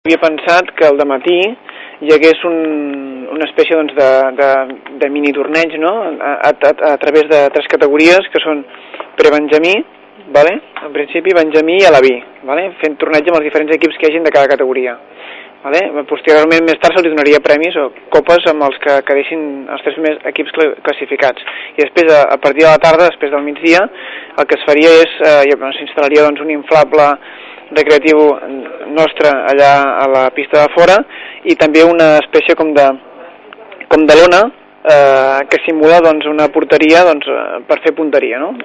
Havia pensat que al dematí hi hagués una espècie doncs, de mini-torneig, no? A través de 3 categories, que són pre-benjamí, vale? En principi benjamí i alaví, vale? Fent torneig amb els diferents equips que hi hagin de cada categoria. Vale? Posteriorment, més tard, se'ls donaria premis o copes amb els que quedessin els 3 equips classificats. I després, a partir de la tarda, després del migdia, el que es faria és, s'instal·laria doncs, un inflable recreatiu nostre allà a la pista de fora i també una espècie com de lona que simula doncs, una porteria doncs, per fer punteria, no?